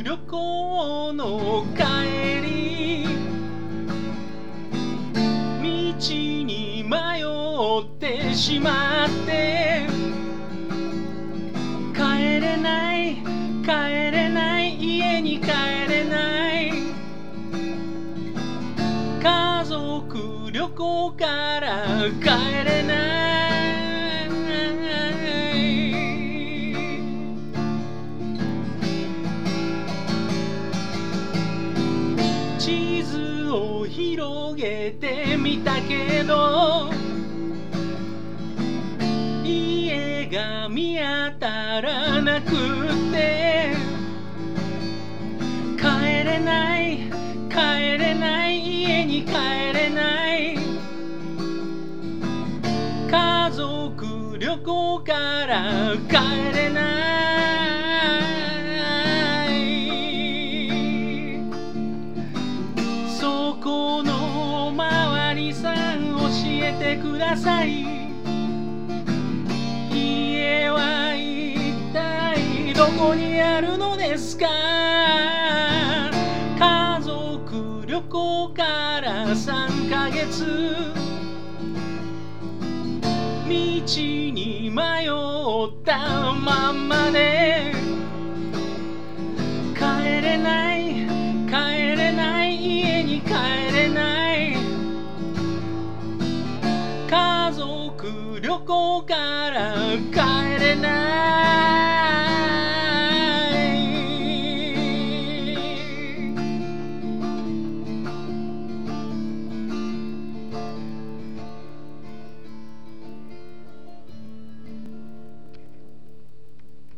旅行の帰り、道に迷ってしまって帰れない帰れない家に帰れない、家族旅行から帰れない、地図を広げてみたけど家が見当たらなくて帰れない帰れない家に帰れない、家族旅行から帰れない、そこのおまわりさん教えてください、家は一体どこにあるのですか、家族旅行から3ヶ月道に迷ったまんまで帰れない帰れない家に帰れない、家族旅行から帰れない。